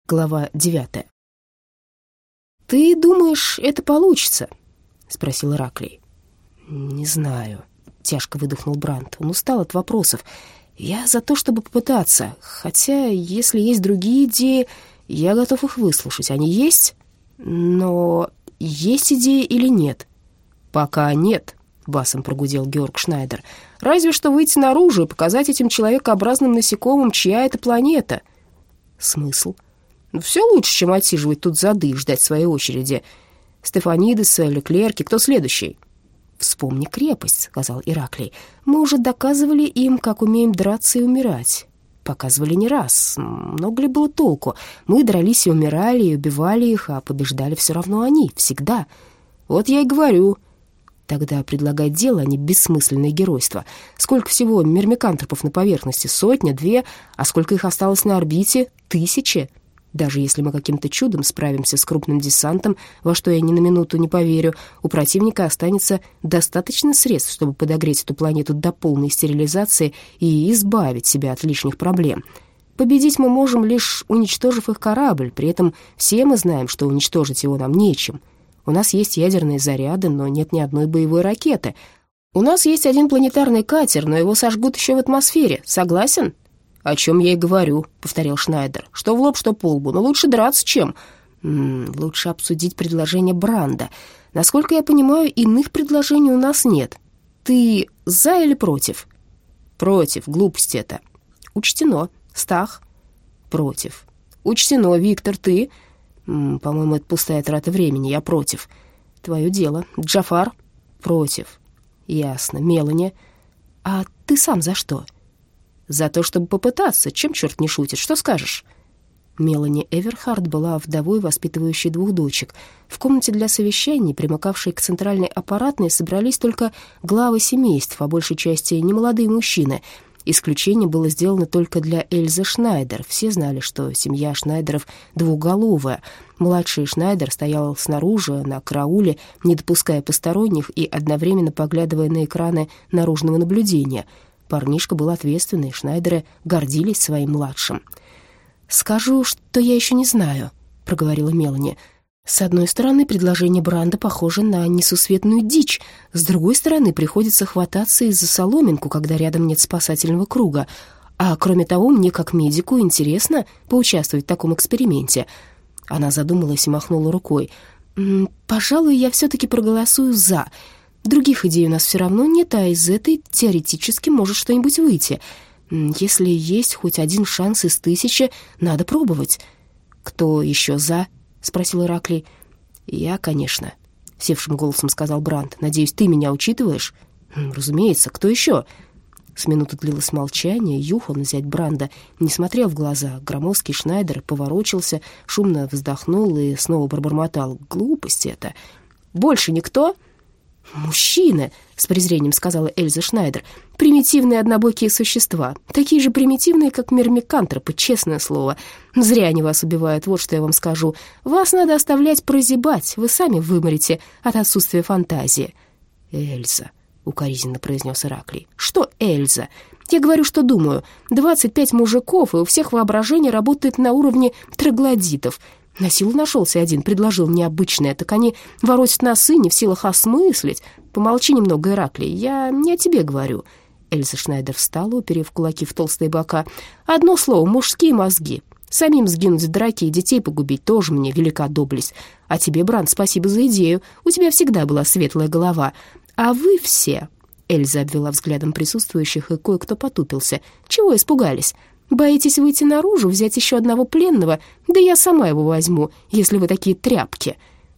Глава 9. «Ты думаешь, это получится?» — спросил Ираклий. «Не знаю», — тяжко выдохнул Брандт. Он устал от вопросов. «Я за то, чтобы попытаться. Хотя, если есть другие идеи, я готов их выслушать. Они есть? Но есть идеи или нет?» «Пока нет», — басом прогудел Георг Шнайдер. «Разве что выйти наружу и показать этим человекообразным насекомым, чья это планета». «Смысл?» «Все лучше, чем отсиживать тут зады и ждать своей очереди. Стефанидеса, Леклерки, кто следующий?» «Вспомни крепость», — сказал Ираклий. «Мы уже доказывали им, как умеем драться и умирать. Показывали не раз. Много ли было толку? Мы дрались и умирали, и убивали их, а побеждали все равно они. Всегда. Вот я и говорю». «Тогда предлагать дело, а не бессмысленное геройство. Сколько всего мирмикантропов на поверхности? 100, 2, а сколько их осталось на орбите? 1000. Даже если мы каким-то чудом справимся с крупным десантом, во что я ни на минуту не поверю, у противника останется достаточно средств, чтобы подогреть эту планету до полной стерилизации и избавить себя от лишних проблем. Победить мы можем, лишь уничтожив их корабль, при этом все мы знаем, что уничтожить его нам нечем. У нас есть ядерные заряды, но нет ни одной боевой ракеты. У нас есть один планетарный катер, но его сожгут еще в атмосфере. Согласен?» «О чем я и говорю», — повторил Шнайдер. «Что в лоб, что по лбу. Но лучше драться, чем...» «Лучше обсудить предложение Брандта. Насколько я понимаю, иных предложений у нас нет. Ты за или против?» «Против. Глупость это». «Учтено. Стах?» «Против». «Учтено. Виктор, ты?» «По-моему, это пустая трата времени. Я против». «Твое дело. Джафар?» «Против». «Ясно. Мелани?» «А ты сам за что?» «За то, чтобы попытаться. Чем черт не шутит? Что скажешь?» Мелани Эверхард была вдовой, воспитывающей 2 дочек. В комнате для совещаний, примыкавшей к центральной аппаратной, собрались только главы семейств, по большей части немолодые мужчины. Исключение было сделано только для Эльзы Шнайдер. Все знали, что семья Шнайдеров двуголовая. Младший Шнайдер стоял снаружи, на карауле, не допуская посторонних и одновременно поглядывая на экраны наружного наблюдения. Парнишка был ответственный, Шнайдеры гордились своим младшим. «Скажу, что я еще не знаю», — проговорила Мелани. «С одной стороны, предложение Брандта похоже на несусветную дичь. С другой стороны, приходится хвататься и за соломинку, когда рядом нет спасательного круга. А кроме того, мне, как медику, интересно поучаствовать в таком эксперименте». Она задумалась и махнула рукой. «Пожалуй, я все-таки проголосую «за». Других идей у нас все равно нет, а из этой теоретически может что-нибудь выйти. Если есть хоть один шанс из 1000, надо пробовать». «Кто еще за?» — спросил Ираклий. «Я, конечно», — севшим голосом сказал Брандт. «Надеюсь, ты меня учитываешь?» «Разумеется. Кто еще?» С минуты длилось молчание. Юхан, зять Брандта, не смотрел в глаза. Громоздкий Шнайдер поворочился, шумно вздохнул и снова пробормотал. «Глупость это». «Больше никто?» «Мужчины», — с презрением сказала Эльза Шнайдер, — «примитивные однобокие существа, такие же примитивные, как мирмикантропы, честное слово. Зря они вас убивают, вот что я вам скажу. Вас надо оставлять прозябать, вы сами выморите от отсутствия фантазии». «Эльза», — укоризненно произнес Ираклий. «Что Эльза? Я говорю, что думаю. 25 мужиков, и у всех воображение работает на уровне троглодитов. На силу нашелся один, предложил необычное, так они воротят носы, не в силах осмыслить. Помолчи немного, Ираклий, я не о тебе говорю». Эльза Шнайдер встала, уперев кулаки в толстые бока. «Одно слово, мужские мозги. Самим сгинуть в драке и детей погубить тоже мне велика доблесть. А тебе, Брандт, спасибо за идею. У тебя всегда была светлая голова. А вы все...» Эльза обвела взглядом присутствующих, и кое-кто потупился. «Чего испугались? Боитесь выйти наружу, взять еще одного пленного? Да я сама его возьму, если вы такие тряпки».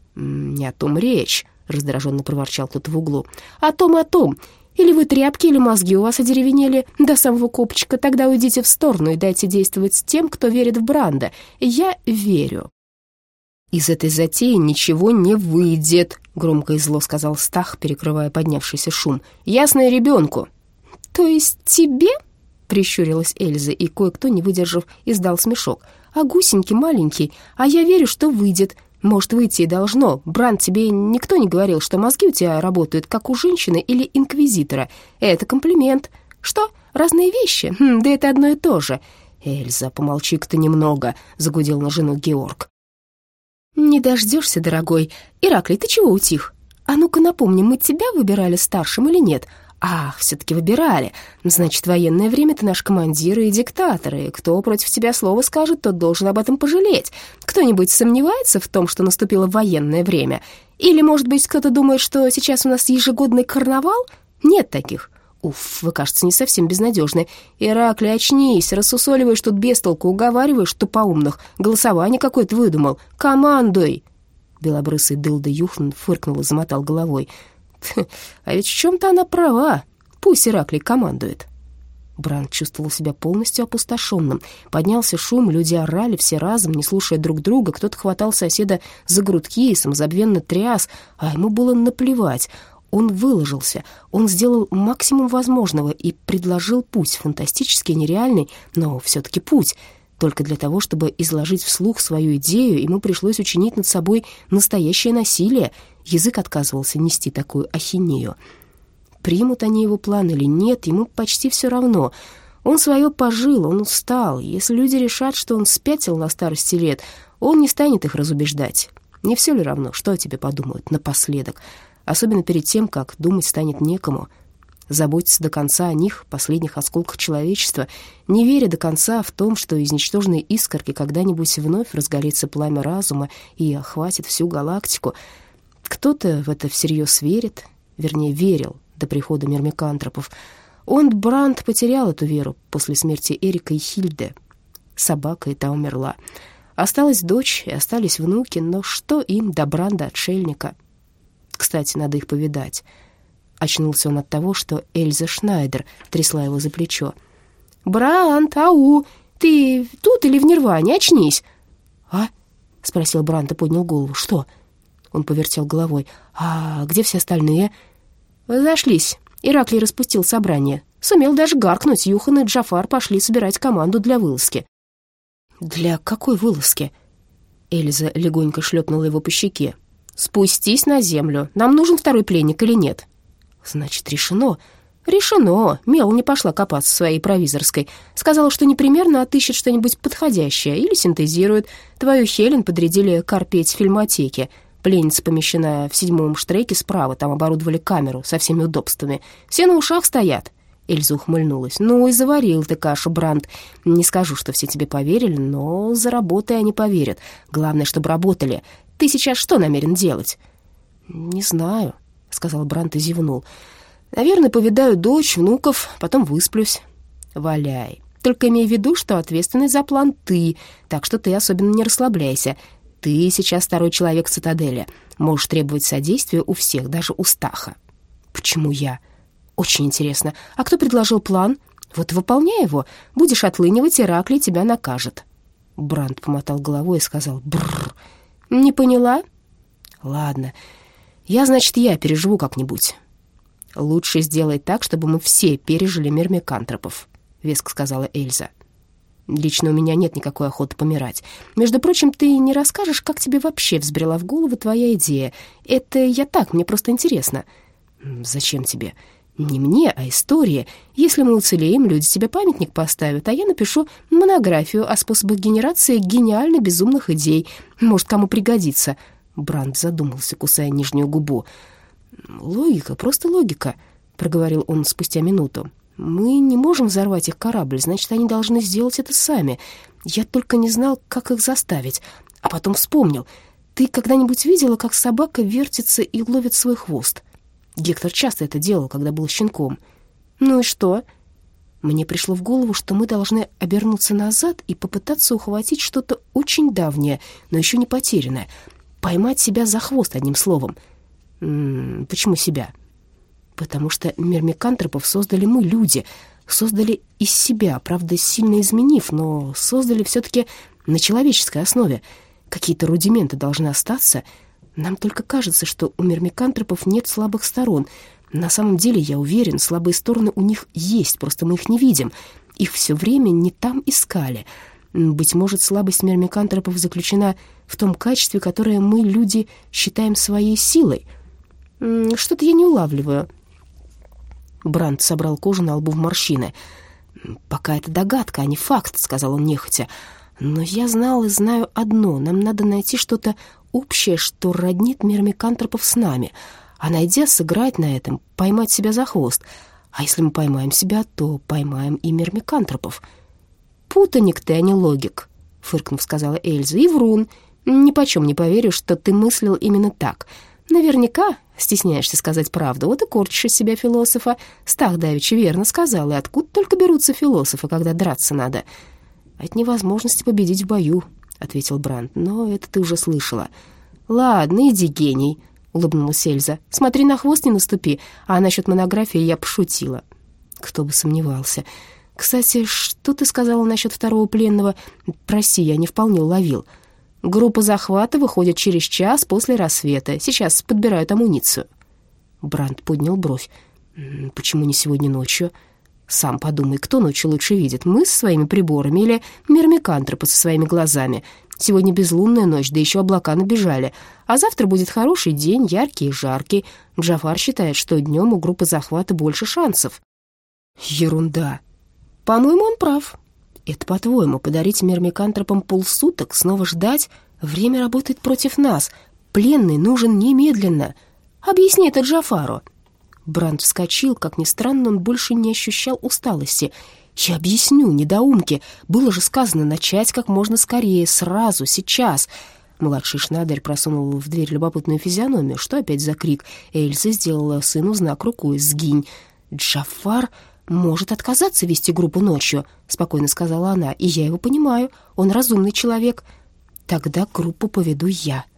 «Не о том речь», — раздраженно проворчал кто-то в углу. О том. Или вы тряпки, или мозги у вас одеревенели до самого копчика. Тогда уйдите в сторону и дайте действовать тем, кто верит в Брандта. Я верю». «Из этой затеи ничего не выйдет», — громко и зло сказал Стах, перекрывая поднявшийся шум. «Ясно и ребенку». «То есть тебе?» — прищурилась Эльза, и кое-кто, не выдержав, издал смешок. «А гусенький маленький, а я верю, что выйдет. Может, выйти и должно. Брандт, тебе никто не говорил, что мозги у тебя работают, как у женщины или инквизитора. Это комплимент. Что? Разные вещи? Да это одно и то же. «Эльза, помолчи-ка ты немного», — загудел на жену Георг. «Не дождешься, дорогой. Ираклий, ты чего утих? А ну-ка напомни, мы тебя выбирали старшим или нет? Ах, все-таки выбирали. Значит, в военное время ты наш командир и диктатор, и кто против тебя слово скажет, тот должен об этом пожалеть. Кто-нибудь сомневается в том, что наступило военное время? Или, может быть, кто-то думает, что сейчас у нас ежегодный карнавал? Нет таких. Уф, вы, кажется, не совсем безнадежны. Ираклий, очнись, рассусоливаешь тут без толку, уговариваешь тупоумных. Голосование какое-то выдумал. Командуй!» Белобрысый дылда Юхн фыркнул и замотал головой. «А ведь в чем-то она права. Пусть Ираклий командует». Бранд чувствовал себя полностью опустошенным. Поднялся шум, люди орали все разом, не слушая друг друга. Кто-то хватал соседа за грудки и самозабвенно тряс, а ему было наплевать. Он выложился, он сделал максимум возможного и предложил путь, фантастически нереальный, но все-таки путь. Только для того, чтобы изложить вслух свою идею, ему пришлось учинить над собой настоящее насилие. Язык отказывался нести такую ахинею. Примут они его план или нет, ему почти все равно. Он свое пожил, он устал. Если люди решат, что он спятил на старости лет, он не станет их разубеждать. Не все ли равно, что о тебе подумают напоследок? Особенно перед тем, как думать станет некому. Заботиться до конца о них, последних осколках человечества, не веря до конца в том, что из ничтожной искорки когда-нибудь вновь разгорится пламя разума и охватит всю галактику. Кто-то в это всерьез верит, вернее, верил до прихода мирмикантропов. Он, Бранд, потерял эту веру после смерти Эрика и Хильды. Собака и та умерла. Осталась дочь и остались внуки, но что им до Бранда-отшельника? Кстати, надо их повидать. Очнулся он от того, что Эльза Шнайдер трясла его за плечо. «Бранд, ау, ты тут или в Нирване? Очнись!» «А?» — спросил Бранд и поднял голову. «Что?» Он повертел головой. «А где все остальные?» «Разошлись. Ираклий распустил собрание. Сумел даже гаркнуть. Юхан и Джафар пошли собирать команду для вылазки». «Для какой вылазки?» Эльза легонько шлепнула его по щеке. «Спустись на землю. Нам нужен второй пленник или нет?» «Значит, решено». «Решено. Мел не пошла копаться в своей провизорской. Сказала, что непременно отыщет что-нибудь подходящее или синтезирует. Твою Хелен подрядили корпеть в фильмотеке. Пленница помещена в 7-м штреке справа. Там оборудовали камеру со всеми удобствами. Все на ушах стоят». Эльза ухмыльнулась. «Ну и заварил ты кашу, Бранд. Не скажу, что все тебе поверили, но за работой они поверят. Главное, чтобы работали. Ты сейчас что намерен делать?» «Не знаю», — сказал Бранд и зевнул. «Наверное, повидаю дочь, внуков, потом высплюсь». «Валяй. Только имей в виду, что ответственный за план ты, так что ты особенно не расслабляйся. Ты сейчас второй человек в цитадели. Можешь требовать содействия у всех, даже у Стаха». «Почему я?» «Очень интересно. А кто предложил план? Вот выполняй его. Будешь отлынивать, Ираклий тебя накажет». Бранд помотал головой и сказал «бррр». «Не поняла?» «Ладно. Я переживу как-нибудь». «Лучше сделай так, чтобы мы все пережили мирмикантропов», — веско сказала Эльза. «Лично у меня нет никакой охоты помирать. Между прочим, ты не расскажешь, как тебе вообще взбрела в голову твоя идея? Это я так, мне просто интересно». «Зачем тебе?» «Не мне, а истории. Если мы уцелеем, люди тебе памятник поставят, а я напишу монографию о способах генерации гениально безумных идей. Может, кому пригодится». Бранд задумался, кусая нижнюю губу. «Логика, просто логика», — проговорил он спустя минуту. «Мы не можем взорвать их корабль, значит, они должны сделать это сами. Я только не знал, как их заставить. А потом вспомнил. Ты когда-нибудь видела, как собака вертится и ловит свой хвост? Гектор часто это делал, когда был щенком». «Ну и что?» Мне пришло в голову, что мы должны обернуться назад и попытаться ухватить что-то очень давнее, но еще не потерянное. Поймать себя за хвост, одним словом. Почему себя? Потому что мирмикантропов создали мы, люди. Создали из себя, правда, сильно изменив, но создали все-таки на человеческой основе. Какие-то рудименты должны остаться. Нам только кажется, что у мирмикантропов нет слабых сторон. На самом деле, я уверен, слабые стороны у них есть, просто мы их не видим. Их все время не там искали. Быть может, слабость мирмикантропов заключена в том качестве, которое мы, люди, считаем своей силой. Что-то я не улавливаю. Бранд собрал кожу на лбу в морщины. «Пока это догадка, а не факт», — сказал он нехотя. «Но я знал и знаю одно. Нам надо найти что-то общее, что роднит мирмикантропов с нами. А найдя, сыграть на этом, поймать себя за хвост. А если мы поймаем себя, то поймаем и мирмикантропов». «Путаник ты, а не логик», — фыркнув, сказала Эльза. «И врун. Нипочем не поверю, что ты мыслил именно так. Наверняка стесняешься сказать правду, вот и корчишь из себя философа. Стах давеча верно сказал, и откуда только берутся философы, когда драться надо?» «От невозможности победить в бою», — ответил Брандт, — «но это ты уже слышала». «Ладно, иди, гений», — улыбнулась Эльза. «Смотри, на хвост не наступи, а насчет монографии я пошутила». Кто бы сомневался. «Кстати, что ты сказала насчет второго пленного? Прости, я не вполне уловил». «Группа захвата выходит через час после рассвета. Сейчас подбирают амуницию». Брандт поднял бровь. «Почему не сегодня ночью?» «Сам подумай, кто ночью лучше видит, мы со своими приборами или мирмикантропы со своими глазами? Сегодня безлунная ночь, да еще облака набежали. А завтра будет хороший день, яркий и жаркий. Джафар считает, что днем у группы захвата больше шансов». «Ерунда». «По-моему, он прав». «Это, по-твоему, подарить мирмикантропам полсуток, снова ждать? Время работает против нас. Пленный нужен немедленно. Объясни это Джафару». Брандт вскочил. Как ни странно, он больше не ощущал усталости. «Я объясню, недоумки. Было же сказано начать как можно скорее, сразу, сейчас». Младший Шнайдер просунул в дверь любопытную физиономию. Что опять за крик? Эльза сделала сыну знак рукой. «Сгинь». «Джафар может отказаться вести группу ночью», — спокойно сказала она. «И я его понимаю. Он разумный человек». «Тогда группу поведу я»,